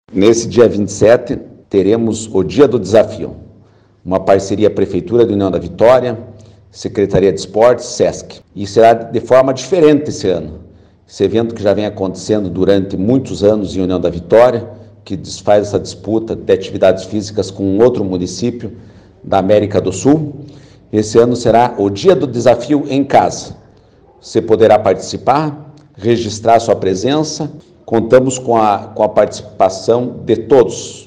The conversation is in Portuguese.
Nesse dia 27, teremos o Dia do Desafio, uma parceria Prefeitura de União da Vitória, Secretaria de Esportes, SESC. E será de forma diferente esse ano. Esse evento que já vem acontecendo durante muitos anos em União da Vitória, que faz essa disputa de atividades físicas com outro município da América do Sul. Esse ano será o Dia do Desafio em casa. Você poderá participar, registrar sua presença. Contamos com a participação de todos.